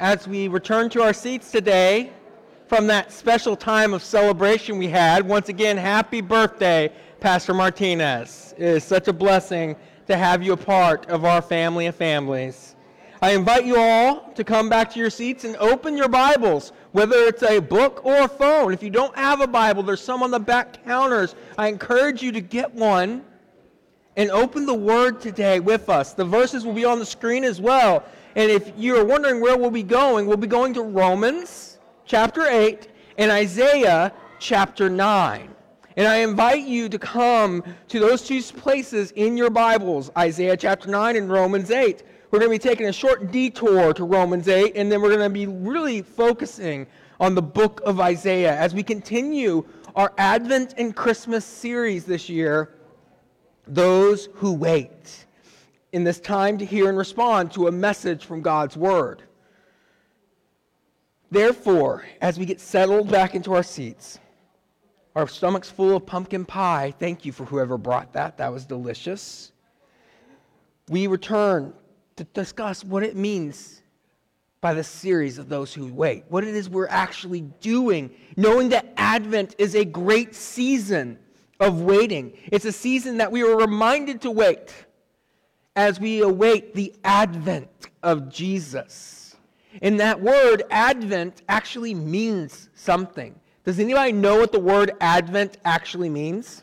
as we return to our seats today from that special time of celebration we had, once again, happy birthday, Pastor Martinez. It is such a blessing to have you a part of our family of families. I invite you all to come back to your seats and open your Bibles, whether it's a book or a phone. If you don't have a Bible, there's some on the back counters. I encourage you to get one and open the Word today with us. The verses will be on the screen as well. And if you're wondering where we'll be going to Romans chapter 8 and Isaiah chapter 9. And I invite you to come to those two places in your Bibles, Isaiah chapter 9 and Romans 8. We're going to be taking a short detour to Romans 8, and then we're going to be really focusing on the book of Isaiah as we continue our Advent and Christmas series this year, Those Who Wait, in this time to hear and respond to a message from God's Word. Therefore, as we get settled back into our seats, our stomachs full of pumpkin pie, thank you for whoever brought that. That was delicious. We return to discuss what it means by the series of Those Who Wait, what it is we're actually doing, knowing that Advent is a great season of waiting. It's a season that we are reminded to wait as we await the advent of Jesus. And that word Advent actually means something. Does anybody know what the word Advent actually means?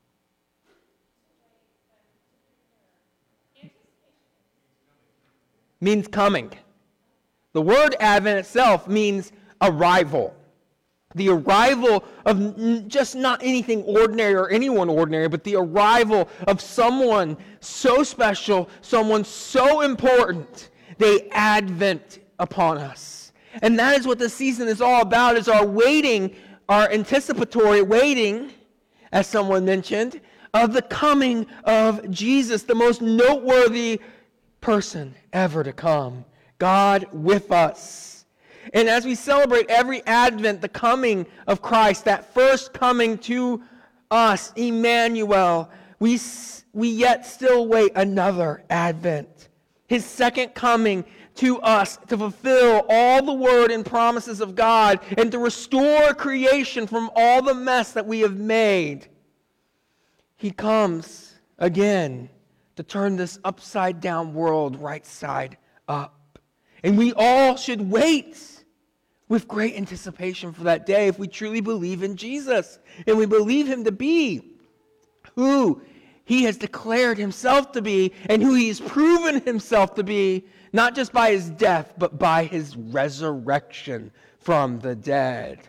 Means coming. The word Advent itself means arrival. The arrival of just not anything ordinary or anyone ordinary, but the arrival of someone so special, someone so important. They advent upon us. And that is what this season is all about, is our waiting, our anticipatory waiting, as someone mentioned, of the coming of Jesus, the most noteworthy person ever to come, God with us. And as we celebrate every Advent, the coming of Christ, that first coming to us, Emmanuel, we yet still wait another Advent, his second coming to us to fulfill all the word and promises of God and to restore creation from all the mess that we have made. He comes again to turn this upside down world right side up. And we all should wait with great anticipation for that day if we truly believe in Jesus and we believe him to be who he has declared himself to be and who he has proven himself to be, not just by his death, but by his resurrection from the dead.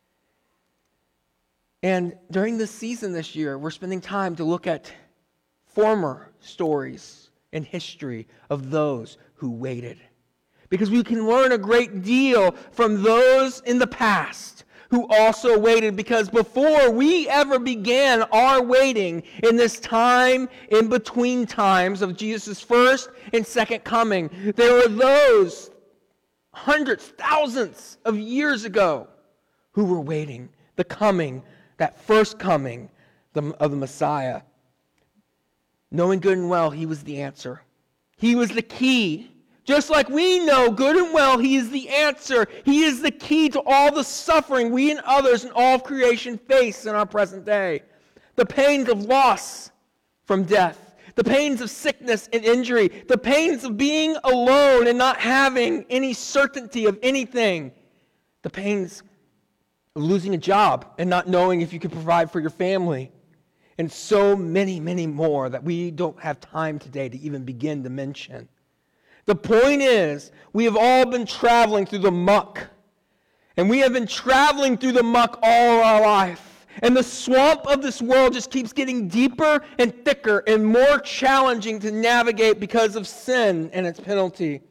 And during this season this year, we're spending time to look at former stories and history of those who waited. Because we can learn a great deal from those in the past who also waited. Because before we ever began our waiting in this time in between times of Jesus' first and second coming, there were those hundreds, thousands of years ago who were waiting the coming, that first coming of the Messiah. Knowing good and well he was the answer. He was the key. Just like we know good and well he is the answer. He is the key to all the suffering we and others and all of creation face in our present day. The pains of loss from death. The pains of sickness and injury. The pains of being alone and not having any certainty of anything. The pains of losing a job and not knowing if you could provide for your family. And so many, many more that we don't have time today to even begin to mention. The point is, we have all been traveling through the muck. And we have been traveling through the muck all our life. And the swamp of this world just keeps getting deeper and thicker and more challenging to navigate because of sin and its penalty.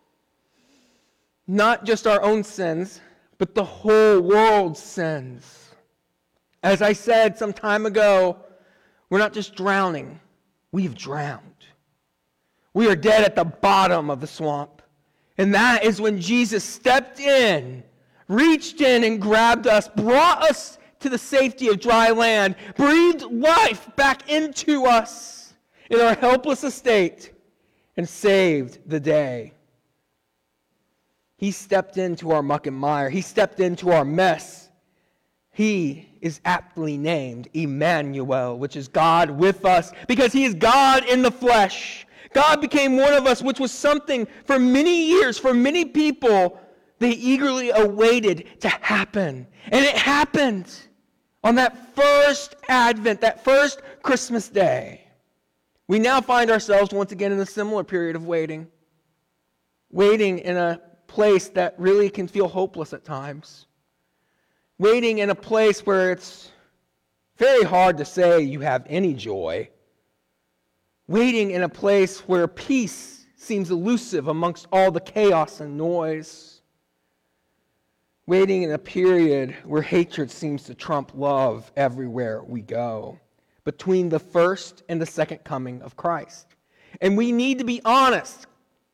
Not just our own sins, but the whole world's sins. As I said some time ago, we're not just drowning, we've drowned. We are dead at the bottom of the swamp. And that is when Jesus stepped in, reached in and grabbed us, brought us to the safety of dry land, breathed life back into us in our helpless estate, and saved the day. He stepped into our muck and mire. He stepped into our mess. He is aptly named Emmanuel, which is God with us, because he is God in the flesh. God became one of us, which was something for many years, for many people, they eagerly awaited to happen. And it happened on that first Advent, that first Christmas day. We now find ourselves once again in a similar period of waiting. Waiting in a place that really can feel hopeless at times. Waiting in a place where it's very hard to say you have any joy. Waiting in a place where peace seems elusive amongst all the chaos and noise. Waiting in a period where hatred seems to trump love everywhere we go. Between the first and the second coming of Christ. And we need to be honest.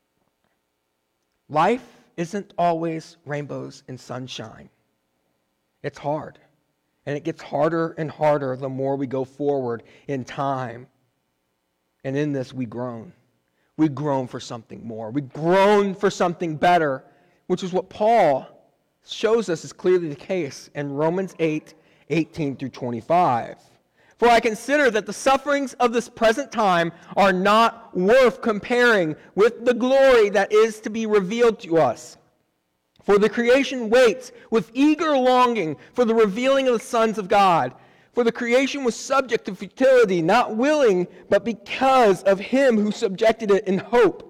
Life isn't always rainbows and sunshine. It's hard. And it gets harder and harder the more we go forward in time. And in this, we groan. We groan for something more. We groan for something better, which is what Paul shows us is clearly the case in Romans 8:18 through 25. For I consider that the sufferings of this present time are not worth comparing with the glory that is to be revealed to us. For the creation waits with eager longing for the revealing of the sons of God. For the creation was subject to futility, not willing, but because of him who subjected it in hope.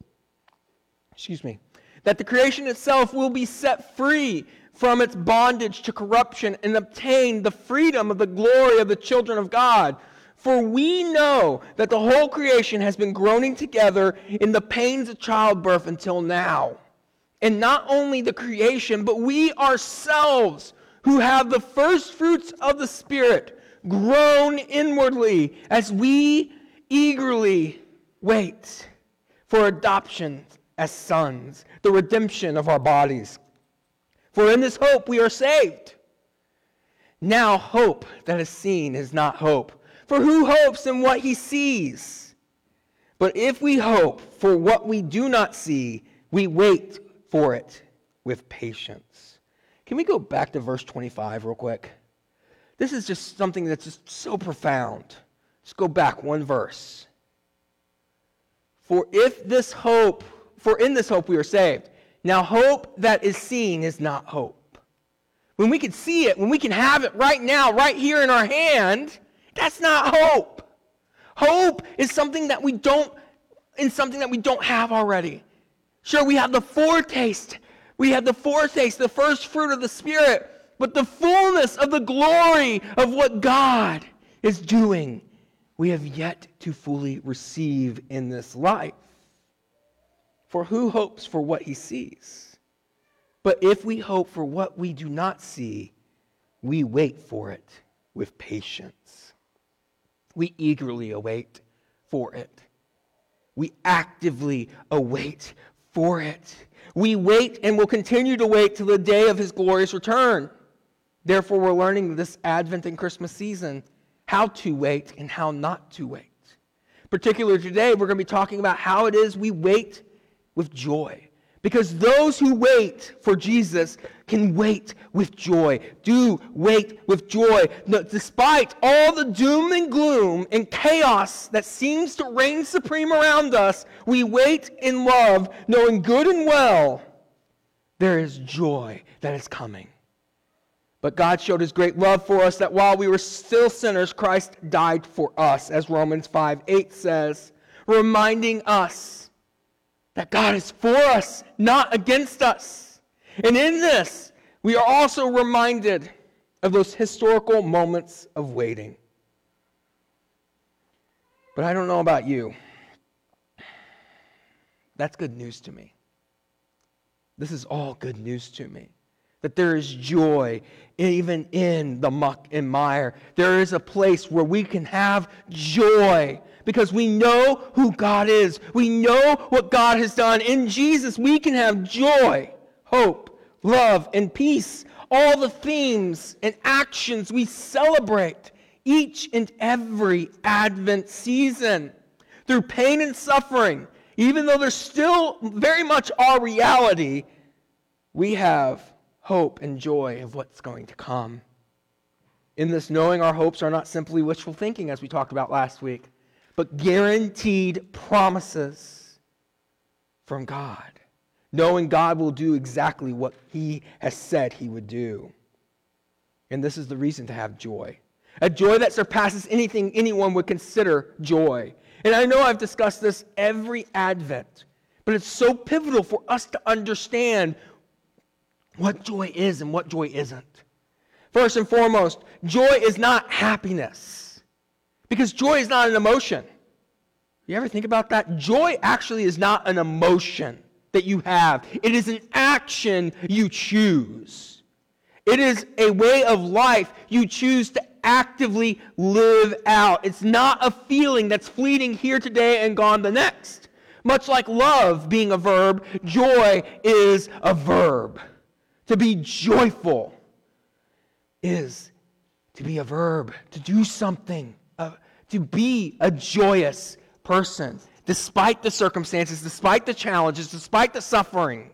That the creation itself will be set free from its bondage to corruption and obtain the freedom of the glory of the children of God. For we know that the whole creation has been groaning together in the pains of childbirth until now. And not only the creation, but we ourselves who have the first fruits of the Spirit groan inwardly as we eagerly wait for adoption as sons, the redemption of our bodies. For in this hope we are saved. Now hope that is seen is not hope. For who hopes in what he sees? But if we hope for what we do not see, we wait for it with patience. Can we go back to verse 25 real quick? This is just something that's just so profound. Just go back one verse. For in this hope we are saved. Now, hope that is seen is not hope. When we can see it, when we can have it right now, right here in our hand, that's not hope. Hope is something that we don't have already. Sure, we have the foretaste. We have the foretaste, the first fruit of the Spirit, but the fullness of the glory of what God is doing, we have yet to fully receive in this life. For who hopes for what he sees? But if we hope for what we do not see, we wait for it with patience. We eagerly await for it. We actively await for it. We wait and will continue to wait till the day of his glorious return. Therefore, we're learning this Advent and Christmas season how to wait and how not to wait. Particularly today, we're going to be talking about how it is we wait with joy. Because those who wait for Jesus can wait with joy. Do wait with joy. Despite all the doom and gloom and chaos that seems to reign supreme around us, we wait in love, knowing good and well there is joy that is coming. But God showed his great love for us that while we were still sinners, Christ died for us, as Romans 5:8 says, reminding us that God is for us, not against us. And in this, we are also reminded of those historical moments of waiting. But I don't know about you. That's good news to me. This is all good news to me. That there is joy even in the muck and mire. There is a place where we can have joy because we know who God is. We know what God has done. In Jesus, we can have joy, hope, love, and peace. All the themes and actions we celebrate each and every Advent season. Through pain and suffering, even though they're still very much our reality, we have hope and joy of what's going to come. In this knowing, our hopes are not simply wishful thinking, as we talked about last week, but guaranteed promises from God. Knowing God will do exactly what he has said he would do. And this is the reason to have joy. A joy that surpasses anything anyone would consider joy. And I know I've discussed this every Advent, but it's so pivotal for us to understand what joy is and what joy isn't. First and foremost, joy is not happiness, because joy is not an emotion. You ever think about that? Joy actually is not an emotion that you have. It is an action you choose. It is a way of life you choose to actively live out. It's not a feeling that's fleeting here today and gone the next. Much like love being a verb, joy is a verb. To be joyful is to be a verb, to do something, to be a joyous person. Despite the circumstances, despite the challenges, despite the suffering,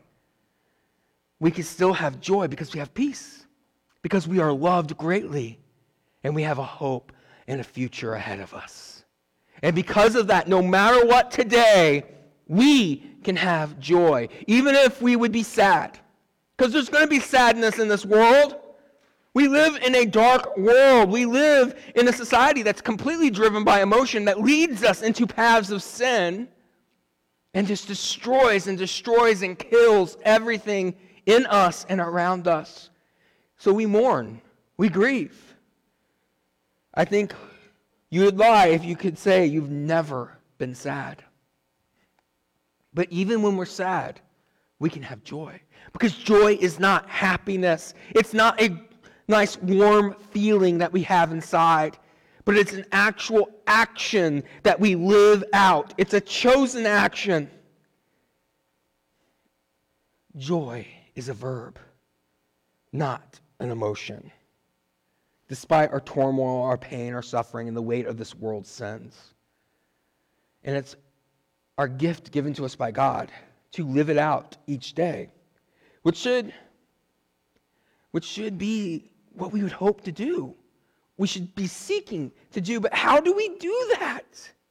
we can still have joy because we have peace, because we are loved greatly, and we have a hope and a future ahead of us. And because of that, no matter what today, we can have joy, even if we would be sad. Because there's going to be sadness in this world. We live in a dark world. We live in a society that's completely driven by emotion, that leads us into paths of sin and just destroys and kills everything in us and around us. So we mourn. We grieve. I think you would lie if you could say you've never been sad. But even when we're sad, we can have joy. Because joy is not happiness. It's not a nice warm feeling that we have inside, but it's an actual action that we live out. It's a chosen action. Joy is a verb, not an emotion. Despite our turmoil, our pain, our suffering, and the weight of this world's sins. And it's our gift given to us by God to live it out each day, which should be what we would hope to do. We should be seeking to do, but how do we do that?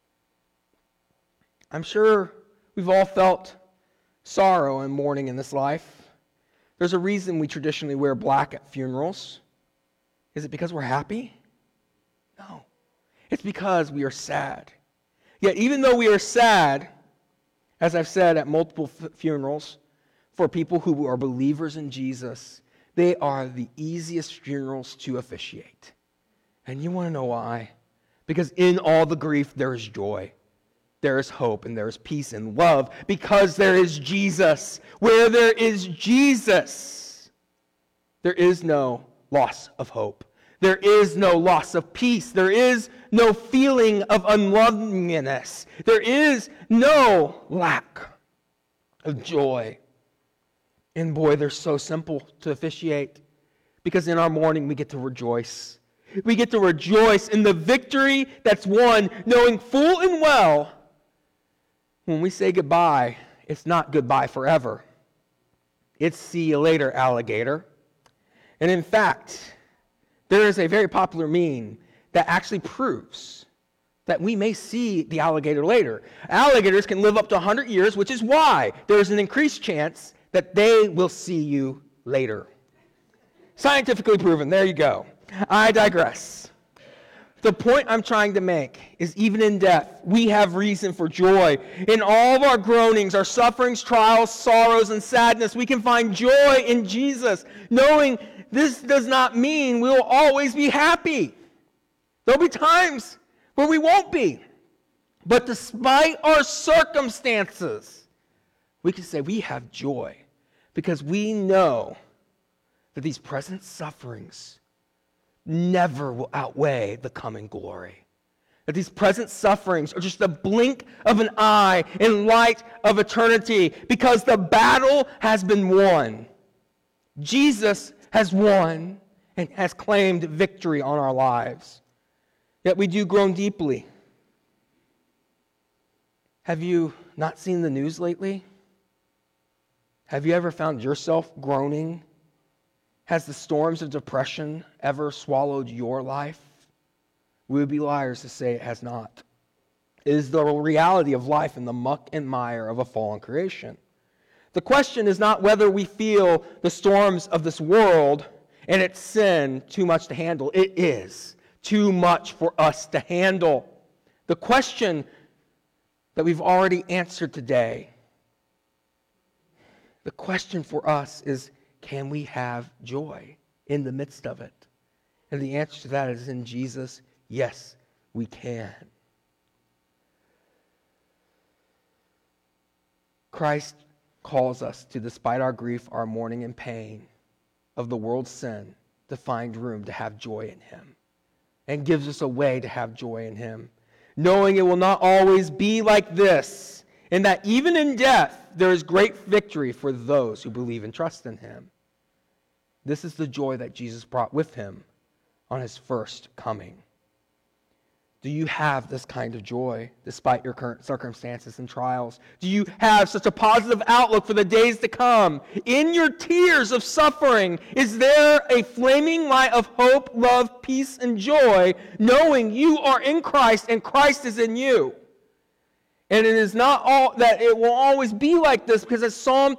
I'm sure we've all felt sorrow and mourning in this life. There's a reason we traditionally wear black at funerals. Is it because we're happy? No. It's because we are sad. Yet even though we are sad, as I've said at multiple funerals, for people who are believers in Jesus, they are the easiest funerals to officiate. And you want to know why? Because in all the grief, there is joy. There is hope and there is peace and love because there is Jesus. Where there is Jesus, there is no loss of hope. There is no loss of peace. There is no feeling of unlovingness. There is no lack of joy. And boy, they're so simple to officiate because in our mourning we get to rejoice. We get to rejoice in the victory that's won, knowing full and well when we say goodbye, it's not goodbye forever. It's see you later, alligator. And in fact, there is a very popular meme that actually proves that we may see the alligator later. Alligators can live up to 100 years, which is why there's an increased chance that they will see you later. Scientifically proven. There you go. I digress. The point I'm trying to make is even in death, we have reason for joy. In all of our groanings, our sufferings, trials, sorrows, and sadness, we can find joy in Jesus, knowing this does not mean we'll always be happy. There'll be times where we won't be. But despite our circumstances, we can say we have joy because we know that these present sufferings never will outweigh the coming glory. That these present sufferings are just a blink of an eye in light of eternity because the battle has been won. Jesus has won and has claimed victory on our lives. Yet we do groan deeply. Have you not seen the news lately? Have you ever found yourself groaning? Has the storms of depression ever swallowed your life? We would be liars to say it has not. It is the reality of life in the muck and mire of a fallen creation. The question is not whether we feel the storms of this world and its sin too much to handle. It is too much for us to handle. The question that we've already answered today, the question for us is, can we have joy in the midst of it? And the answer to that is in Jesus, yes, we can. Christ calls us to, despite our grief, our mourning and pain of the world's sin, to find room to have joy in Him, and gives us a way to have joy in Him, knowing it will not always be like this, and that even in death there is great victory for those who believe and trust in Him. This is the joy that Jesus brought with Him on His first coming. Do you have this kind of joy despite your current circumstances and trials? Do you have such a positive outlook for the days to come? In your tears of suffering, is there a flaming light of hope, love, peace, and joy, knowing you are in Christ and Christ is in you? And it is not all that it will always be like this, because as Psalm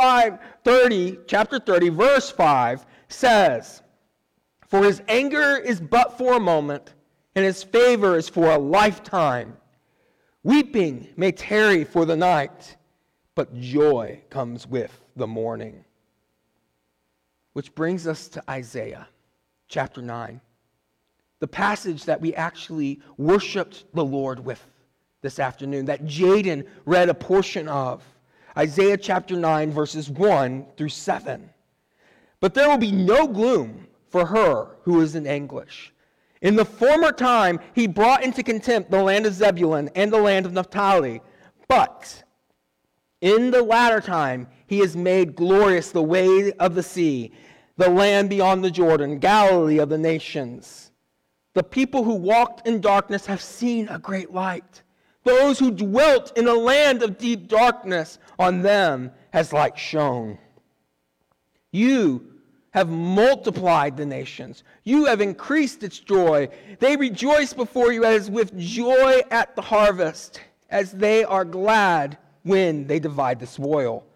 30, verse 5 says, "For His anger is but for a moment, and His favor is for a lifetime. Weeping may tarry for the night, but joy comes with the morning." Which brings us to Isaiah chapter 9, the passage that we actually worshiped the Lord with this afternoon, that Jaden read a portion of. Isaiah chapter 9, verses 1 through 7. "But there will be no gloom for her who is in anguish. In the former time, He brought into contempt the land of Zebulun and the land of Naphtali. But in the latter time, He has made glorious the way of the sea, the land beyond the Jordan, Galilee of the nations. The people who walked in darkness have seen a great light. Those who dwelt in a land of deep darkness, on them has light shone. You have multiplied the nations. You have increased its joy. They rejoice before you as with joy at the harvest, as they are glad when they divide the spoil.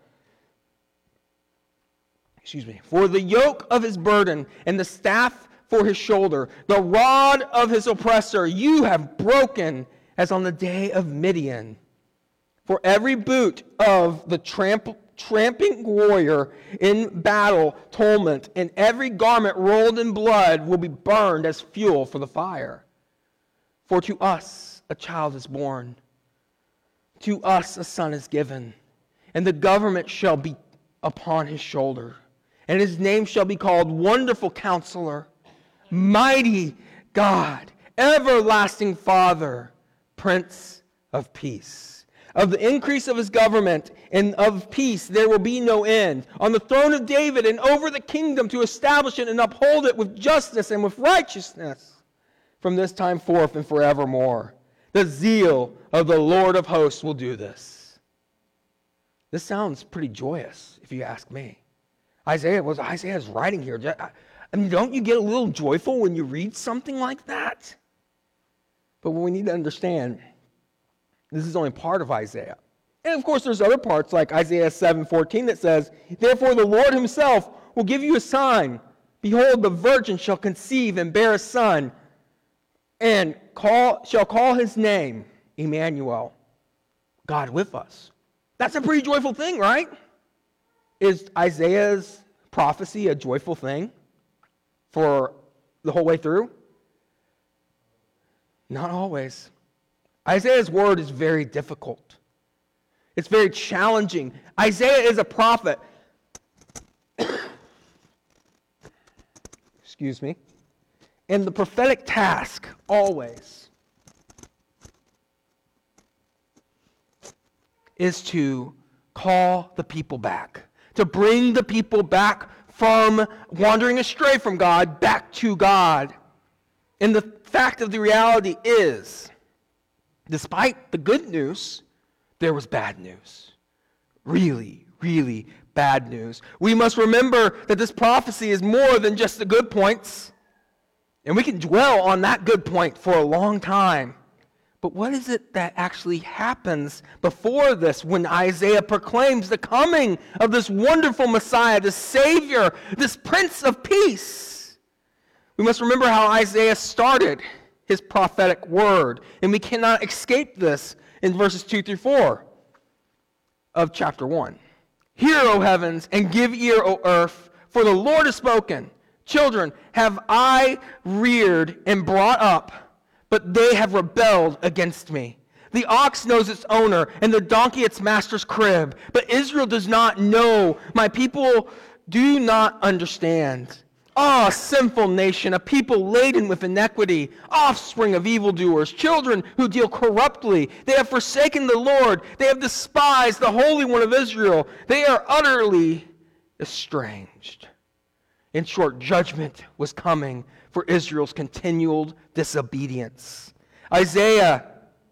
For the yoke of His burden and the staff for His shoulder, the rod of His oppressor, you have broken as on the day of Midian. For every boot of the tramping warrior in battle tumult, and every garment rolled in blood will be burned as fuel for the fire. For to us a child is born, to us a son is given, and the government shall be upon His shoulder, and His name shall be called Wonderful Counselor, Mighty God, Everlasting Father, Prince of Peace. Of the increase of His government and of peace there will be no end, on the throne of David and over the kingdom, to establish it and uphold it with justice and with righteousness from this time forth and forevermore. The zeal of the Lord of hosts will do this." This sounds pretty joyous, if you ask me. Isaiah's writing here. I mean, don't you get a little joyful when you read something like that? But what we need to understand, this is only part of Isaiah. And of course, there's other parts like Isaiah 7:14 that says, "Therefore the Lord Himself will give you a sign. Behold, the virgin shall conceive and bear a son, and shall call His name Emmanuel," God with us. That's a pretty joyful thing, right? Is Isaiah's prophecy a joyful thing for the whole way through? Not always. Isaiah's word is very difficult. It's very challenging. Isaiah is a prophet. Excuse me. And the prophetic task always is to call the people back, to bring the people back from wandering astray from God back to God. And the fact of the reality is, despite the good news, there was bad news. Really, really bad news. We must remember that this prophecy is more than just the good points. And we can dwell on that good point for a long time. But what is it that actually happens before this when Isaiah proclaims the coming of this wonderful Messiah, this Savior, this Prince of Peace? We must remember how Isaiah started his prophetic word, and we cannot escape this in verses 2 through 4 of chapter 1. Hear, O heavens, and give ear, O earth, for the Lord has spoken. Children have I reared and brought up, but they have rebelled against me. The ox knows its owner, and the donkey its master's crib. But Israel does not know. My people do not understand. Ah, sinful nation, a people laden with iniquity, offspring of evildoers, children who deal corruptly. They have forsaken the Lord. They have despised the Holy One of Israel. They are utterly estranged. In short, judgment was coming for Israel's continual disobedience. Isaiah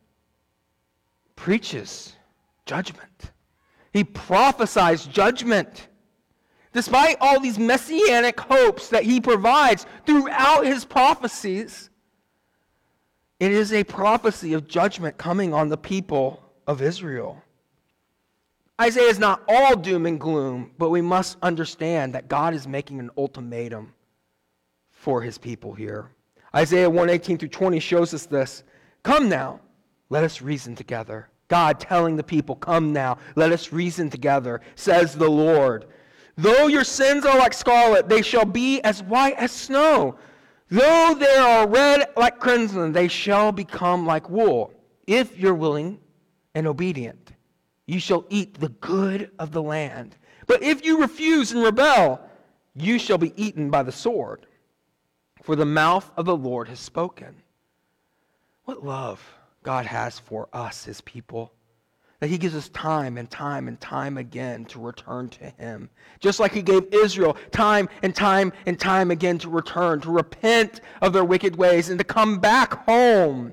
preaches judgment. He prophesies judgment. Despite all these messianic hopes that he provides throughout his prophecies, it is a prophecy of judgment coming on the people of Israel. Isaiah is not all doom and gloom, but we must understand that God is making an ultimatum for his people here. Isaiah 1:18 through 20 shows us this. Come now, let us reason together. God telling the people, come now, let us reason together, says the Lord. Though your sins are like scarlet, they shall be as white as snow. Though they are red like crimson, they shall become like wool. If you're willing and obedient, you shall eat the good of the land. But if you refuse and rebel, you shall be eaten by the sword. For the mouth of the Lord has spoken. What love God has for us, his people. That he gives us time and time and time again to return to him. Just like he gave Israel time and time and time again to return, to repent of their wicked ways and to come back home.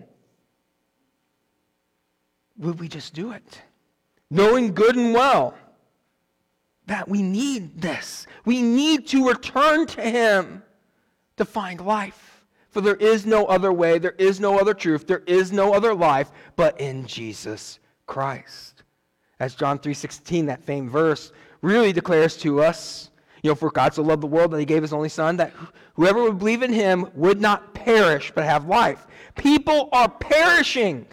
Would we just do it? Knowing good and well that we need this. We need to return to him to find life. For there is no other way, there is no other truth, there is no other life but in Jesus Christ. As John 3:16, that famed verse, really declares to us, for God so loved the world that he gave his only son, that whoever would believe in him would not perish but have life. People are perishing.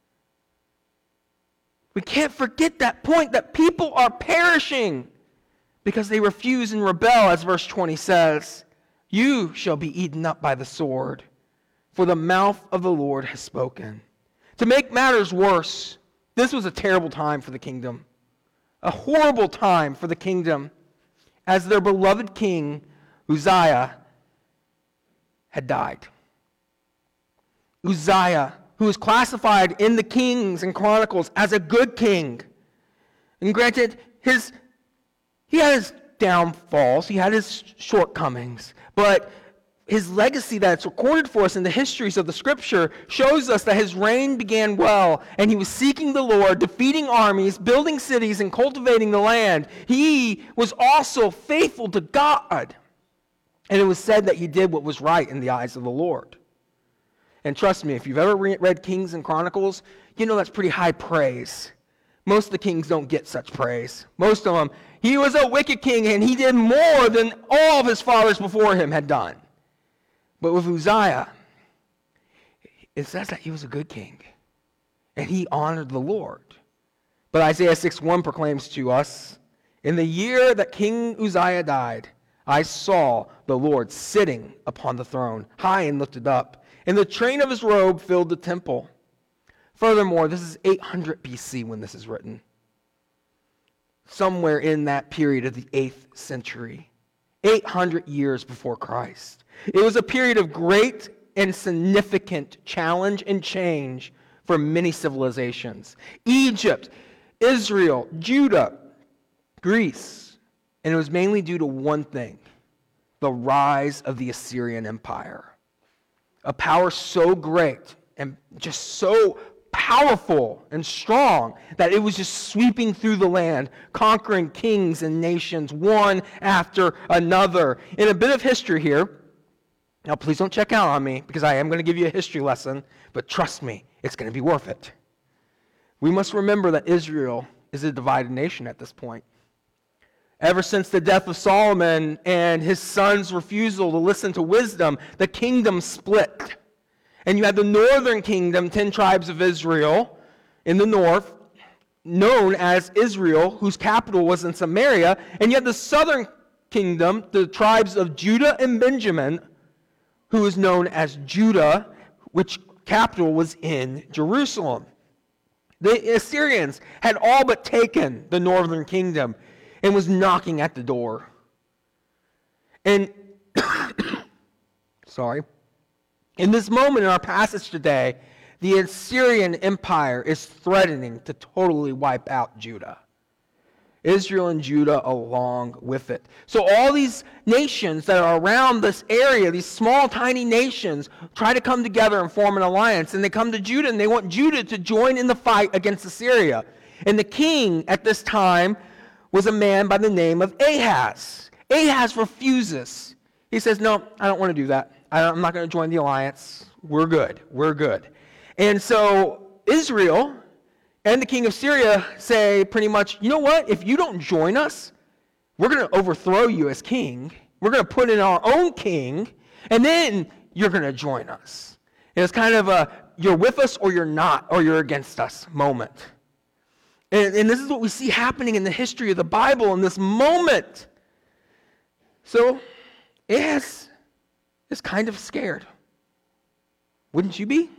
We can't forget that point, that people are perishing because they refuse and rebel, as verse 20 says. You shall be eaten up by the sword, for the mouth of the Lord has spoken. To make matters worse, this was a terrible time for the kingdom, a horrible time for the kingdom, as their beloved king, Uzziah, had died. Uzziah, who was classified in the Kings and Chronicles as a good king. And granted, he had his downfalls, he had his shortcomings, but his legacy that's recorded for us in the histories of the Scripture shows us that his reign began well, and he was seeking the Lord, defeating armies, building cities, and cultivating the land. He was also faithful to God, and it was said that he did what was right in the eyes of the Lord. And trust me, if you've ever read Kings and Chronicles, you know that's pretty high praise. Most of the kings don't get such praise. Most of them, he was a wicked king, and he did more than all of his fathers before him had done. But with Uzziah, it says that he was a good king, and he honored the Lord. But Isaiah 6:1 proclaims to us, in the year that King Uzziah died, I saw the Lord sitting upon the throne, high and lifted up, and the train of his robe filled the temple. Furthermore, this is 800 BC when this is written. Somewhere in that period of the 8th century, 800 years before Christ. It was a period of great and significant challenge and change for many civilizations. Egypt, Israel, Judah, Greece. And it was mainly due to one thing, the rise of the Assyrian Empire. A power so great and just so powerful and strong that it was just sweeping through the land, conquering kings and nations one after another. In a bit of history here, now please don't check out on me because I am going to give you a history lesson, but trust me, it's going to be worth it. We must remember that Israel is a divided nation at this point. Ever since the death of Solomon and his son's refusal to listen to wisdom, the kingdom split. And you had the northern kingdom, 10 tribes of Israel in the north, known as Israel, whose capital was in Samaria. And you had the southern kingdom, the tribes of Judah and Benjamin, who is known as Judah, which capital was in Jerusalem. The Assyrians had all but taken the northern kingdom and was knocking at the door. And, in this moment in our passage today, the Assyrian Empire is threatening to totally wipe out Judah. Israel and Judah along with it. So all these nations that are around this area, these small, tiny nations, try to come together and form an alliance. And they come to Judah and they want Judah to join in the fight against Assyria. And the king at this time was a man by the name of Ahaz. Ahaz refuses. He says, no, I don't want to do that. I'm not going to join the alliance. We're good. We're good. And so Israel and the king of Syria say pretty much, you know what? If you don't join us, we're going to overthrow you as king. We're going to put in our own king, and then you're going to join us. And it's kind of a you're with us or you're not, or you're against us moment. And this is what we see happening in the history of the Bible in this moment. So Ahaz is kind of scared. Wouldn't you be?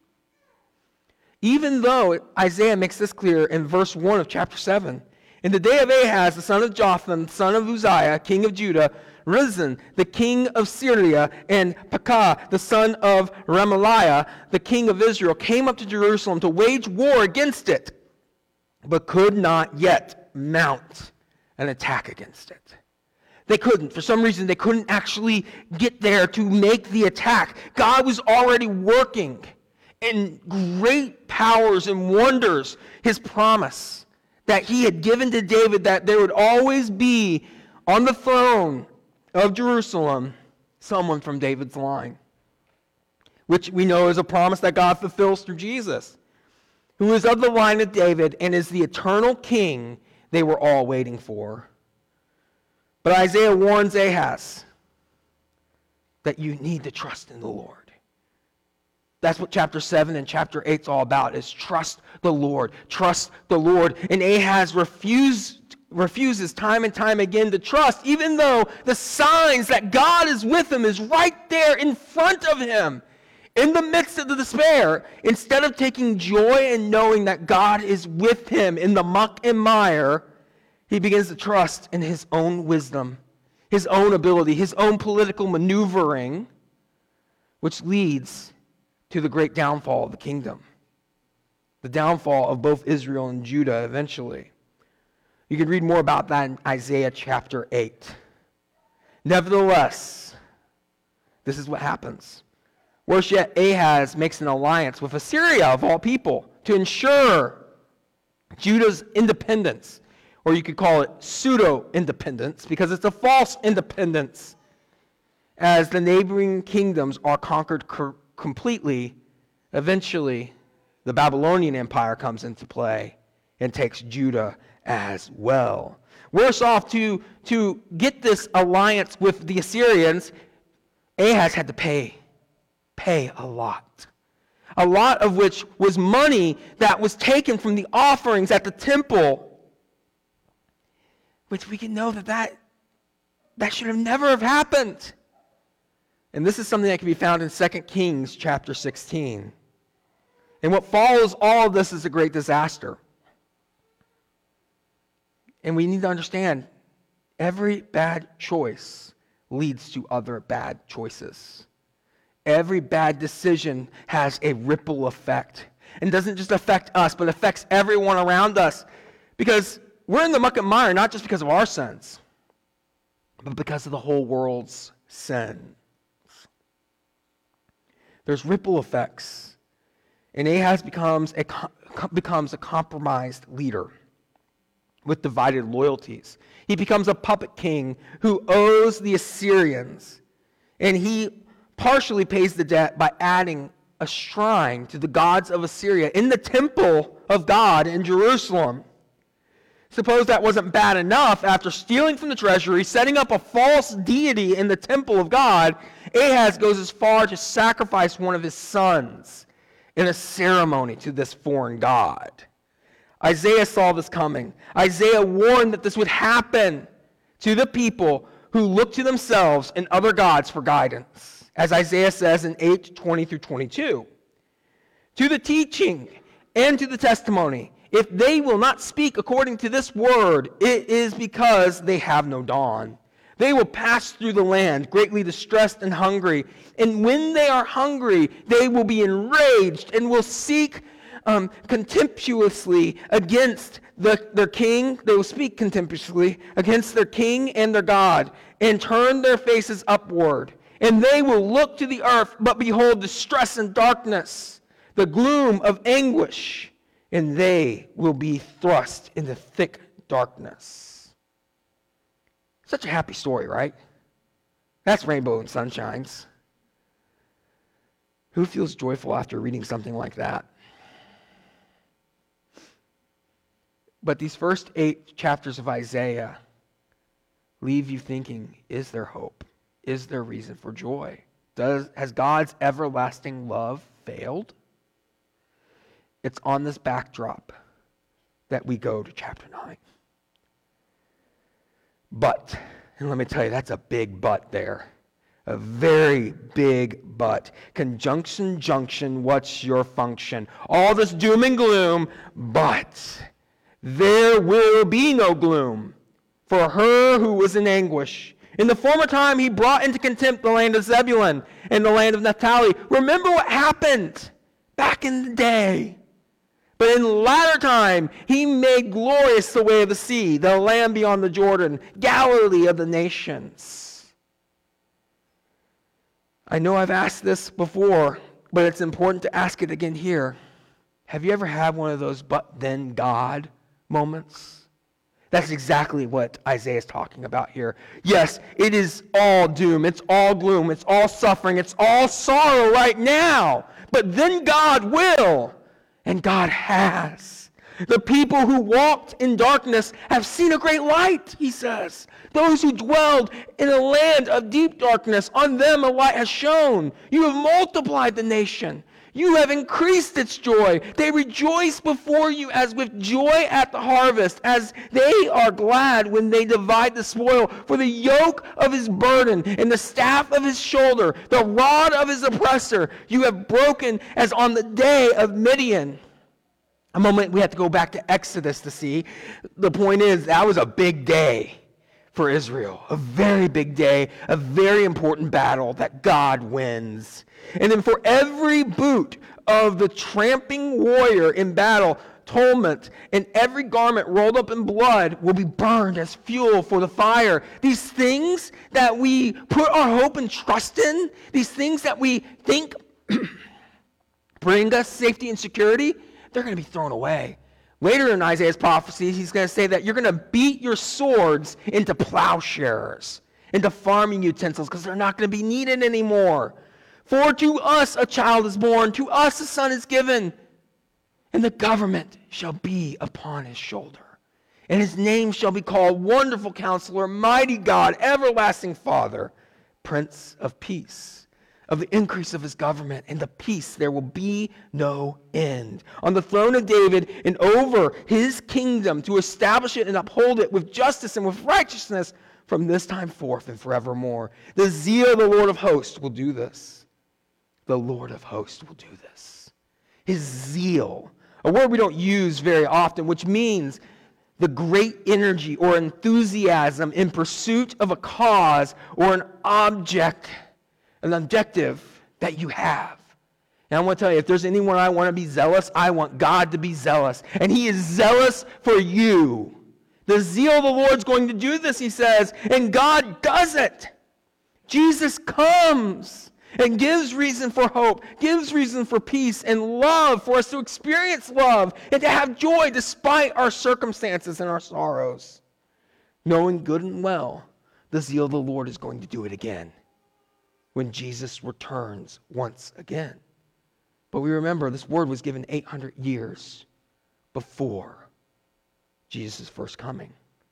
Even though Isaiah makes this clear in verse 1 of chapter 7. In the day of Ahaz, the son of Jotham, son of Uzziah, king of Judah, Rezin, the king of Syria, and Pekah, the son of Remaliah, the king of Israel, came up to Jerusalem to wage war against it, but could not yet mount an attack against it. They couldn't. For some reason, they couldn't actually get there to make the attack. God was already working in great powers and wonders, his promise that he had given to David that there would always be on the throne of Jerusalem someone from David's line, which we know is a promise that God fulfills through Jesus, who is of the line of David and is the eternal king they were all waiting for. But Isaiah warns Ahaz that you need to trust in the Lord. That's what chapter 7 and chapter 8 is all about, is trust the Lord. Trust the Lord. And Ahaz refuses time and time again to trust, even though the signs that God is with him is right there in front of him. In the midst of the despair, instead of taking joy in knowing that God is with him in the muck and mire, he begins to trust in his own wisdom, his own ability, his own political maneuvering, which leads to the great downfall of the kingdom, the downfall of both Israel and Judah eventually. You can read more about that in Isaiah chapter 8. Nevertheless, this is what happens. Worse yet, Ahaz makes an alliance with Assyria, of all people, to ensure Judah's independence. Or you could call it pseudo-independence, because it's a false independence, as the neighboring kingdoms are conquered completely. Eventually, the Babylonian Empire comes into play and takes Judah as well. Worse off, to get this alliance with the Assyrians, Ahaz had to pay a lot of which was money that was taken from the offerings at the temple, which we can know that should have never have happened. And this is something that can be found in 2 Kings chapter 16. And what follows all of this is a great disaster. And we need to understand, every bad choice leads to other bad choices. Every bad decision has a ripple effect. And doesn't just affect us, but affects everyone around us. Because we're in the muck and mire not just because of our sins, but because of the whole world's sin. There's ripple effects. And Ahaz becomes a compromised leader with divided loyalties. He becomes a puppet king who owes the Assyrians, and he partially pays the debt by adding a shrine to the gods of Assyria in the temple of God in Jerusalem. Suppose that wasn't bad enough. After stealing from the treasury, setting up a false deity in the temple of God, Ahaz goes as far to sacrifice one of his sons in a ceremony to this foreign god. Isaiah saw this coming. Isaiah warned that this would happen to the people who look to themselves and other gods for guidance, as Isaiah says in 8:20-22. To the teaching and to the testimony, if they will not speak according to this word, it is because they have no dawn. They will pass through the land, greatly distressed and hungry. And when they are hungry, they will be enraged and will seek contemptuously against their king. They will speak contemptuously against their king and their God, and turn their faces upward. And they will look to the earth, but behold distress and darkness, the gloom of anguish, and they will be thrust into thick darkness. Such a happy story, right? That's rainbow and sunshines. Who feels joyful after reading something like that? But these first 8 chapters of Isaiah leave you thinking, is there hope? Is there reason for joy? Has God's everlasting love failed? It's on this backdrop that we go to chapter 9. But, and let me tell you, that's a big but there. A very big but. Conjunction, junction, what's your function? All this doom and gloom, but there will be no gloom for her who was in anguish. In the former time, he brought into contempt the land of Zebulun and the land of Naphtali. Remember what happened back in the day. But in the latter time, he made glorious the way of the sea, the land beyond the Jordan, Galilee of the nations. I know I've asked this before, but it's important to ask it again here. Have you ever had one of those but then God moments? That's exactly what Isaiah is talking about here. Yes, it is all doom, it's all gloom, it's all suffering, it's all sorrow right now. But then God will, and God has. The people who walked in darkness have seen a great light, he says. Those who dwelled in a land of deep darkness, on them a light has shone. You have multiplied the nation. You have increased its joy. They rejoice before you as with joy at the harvest, as they are glad when they divide the spoil. For the yoke of his burden and the staff of his shoulder, the rod of his oppressor, you have broken as on the day of Midian. A moment we have to go back to Exodus to see. The point is, that was a big day for Israel. A very big day, a very important battle that God wins. And then for every boot of the tramping warrior in battle, atonement, and every garment rolled up in blood will be burned as fuel for the fire. These things that we put our hope and trust in, these things that we think bring us safety and security, they're going to be thrown away. Later in Isaiah's prophecies, he's going to say that you're going to beat your swords into plowshares, into farming utensils, because they're not going to be needed anymore. For to us a child is born, to us a son is given, and the government shall be upon his shoulder. And his name shall be called Wonderful Counselor, Mighty God, Everlasting Father, Prince of Peace. Of the increase of his government and the peace there will be no end. On the throne of David and over his kingdom, to establish it and uphold it with justice and with righteousness from this time forth and forevermore. The zeal of the Lord of hosts will do this. The Lord of hosts will do this. His zeal, a word we don't use very often, which means the great energy or enthusiasm in pursuit of a cause or an objective that you have. And I want to tell you, if there's anyone I want to be zealous, I want God to be zealous. And he is zealous for you. The zeal of the Lord's going to do this, he says, and God does it. Jesus comes, and gives reason for hope, gives reason for peace and love, for us to experience love and to have joy despite our circumstances and our sorrows, knowing good and well the zeal of the Lord is going to do it again when Jesus returns once again. But we remember this word was given 800 years before Jesus' first coming.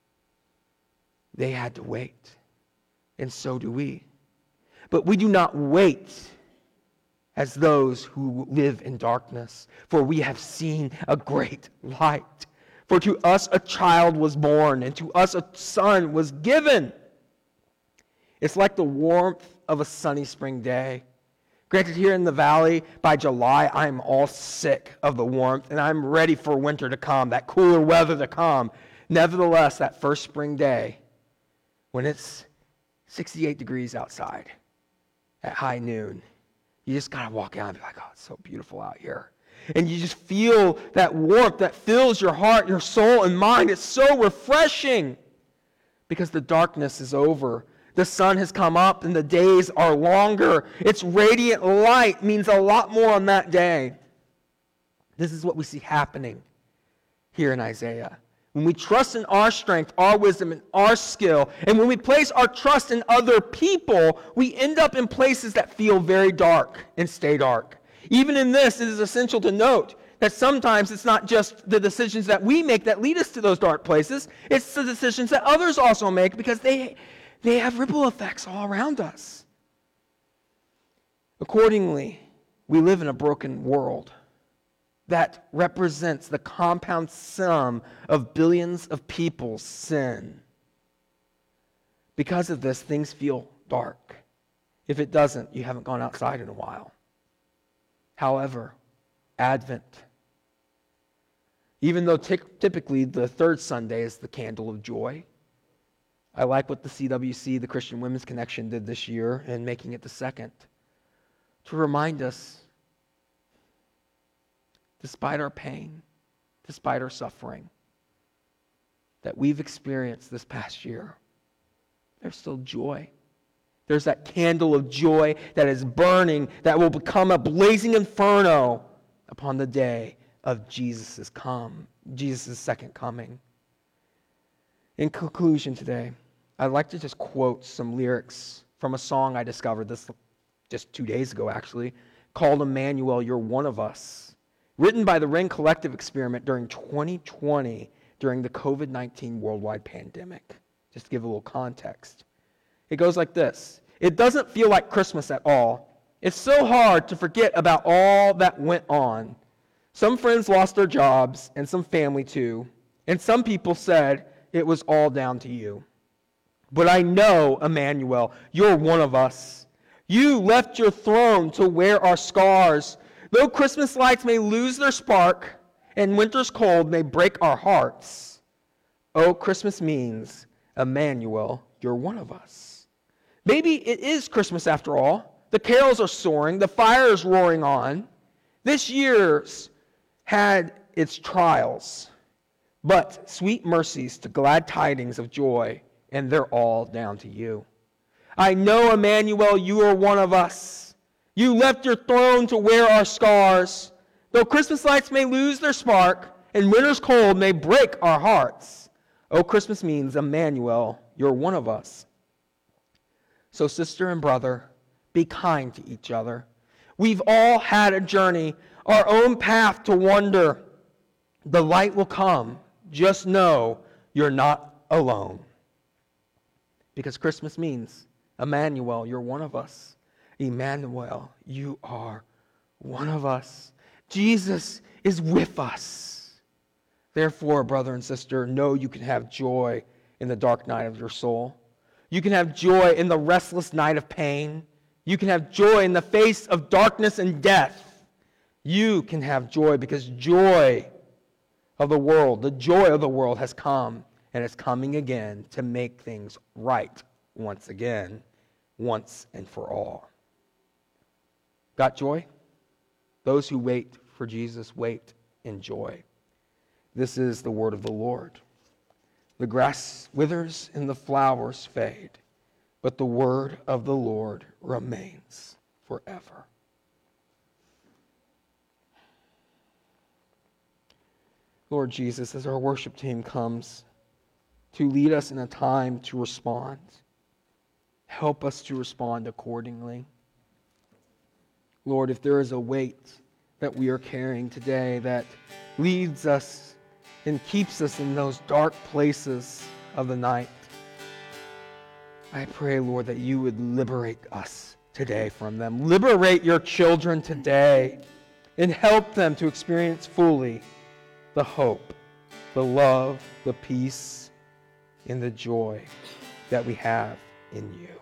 They had to wait, and so do we. But we do not wait as those who live in darkness, for we have seen a great light. For to us a child was born, and to us a son was given. It's like the warmth of a sunny spring day. Granted, here in the valley, by July, I'm all sick of the warmth, and I'm ready for winter to come, that cooler weather to come. Nevertheless, that first spring day, when it's 68 degrees outside at high noon, you just got to walk out and be like, oh, it's so beautiful out here. And you just feel that warmth that fills your heart, your soul, and mind. It's so refreshing because the darkness is over. The sun has come up and the days are longer. Its radiant light means a lot more on that day. This is what we see happening here in Isaiah. When we trust in our strength, our wisdom, and our skill, and when we place our trust in other people, we end up in places that feel very dark and stay dark. Even in this, it is essential to note that sometimes it's not just the decisions that we make that lead us to those dark places, it's the decisions that others also make because they have ripple effects all around us. Accordingly, we live in a broken world that represents the compound sum of billions of people's sin. Because of this, things feel dark. If it doesn't, you haven't gone outside in a while. However, Advent, even though typically the third Sunday is the candle of joy, I like what the CWC, the Christian Women's Connection, did this year in making it the second, to remind us, despite our pain, despite our suffering that we've experienced this past year, there's still joy. There's that candle of joy that is burning, that will become a blazing inferno upon the day of Jesus' second coming. In conclusion today, I'd like to just quote some lyrics from a song I discovered this just 2 days ago, actually, called Emmanuel, You're One of Us, written by the Ring Collective Experiment during 2020, during the COVID-19 worldwide pandemic. Just to give a little context. It goes like this. It doesn't feel like Christmas at all. It's so hard to forget about all that went on. Some friends lost their jobs, and some family too. And some people said it was all down to you. But I know, Emmanuel, you're one of us. You left your throne to wear our scars. Though Christmas lights may lose their spark, and winter's cold may break our hearts, oh, Christmas means, Emmanuel, you're one of us. Maybe it is Christmas after all. The carols are soaring. The fire is roaring on. This year's had its trials, but sweet mercies to glad tidings of joy, and they're all down to you. I know, Emmanuel, you are one of us. You left your throne to wear our scars. Though Christmas lights may lose their spark, and winter's cold may break our hearts, oh, Christmas means, Emmanuel, you're one of us. So, sister and brother, be kind to each other. We've all had a journey, our own path to wander. The light will come. Just know you're not alone. Because Christmas means, Emmanuel, you're one of us. Emmanuel, you are one of us. Jesus is with us. Therefore, brother and sister, know you can have joy in the dark night of your soul. You can have joy in the restless night of pain. You can have joy in the face of darkness and death. You can have joy because joy of the world, the joy of the world has come and is coming again to make things right once again, once and for all. Got joy? Those who wait for Jesus wait in joy. This is the word of the Lord. The grass withers and the flowers fade, but the word of the Lord remains forever. forever. Lord Jesus, as our worship team comes to lead us in a time to respond, help us to respond accordingly. Lord, if there is a weight that we are carrying today that leads us and keeps us in those dark places of the night, I pray, Lord, that you would liberate us today from them. Liberate your children today and help them to experience fully the hope, the love, the peace, and the joy that we have in you.